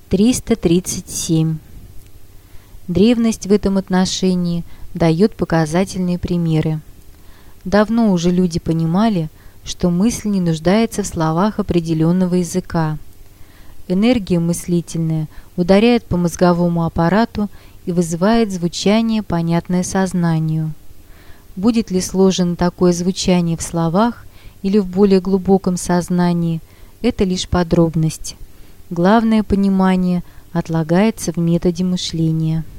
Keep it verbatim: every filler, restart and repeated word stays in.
триста тридцать семь. Древность в этом отношении дает показательные примеры. Давно уже люди понимали, что мысль не нуждается в словах определенного языка. Энергия мыслительная ударяет по мозговому аппарату и вызывает звучание, понятное сознанию. Будет ли сложено такое звучание в словах или в более глубоком сознании, это лишь подробность. Главное понимание отлагается в методе мышления.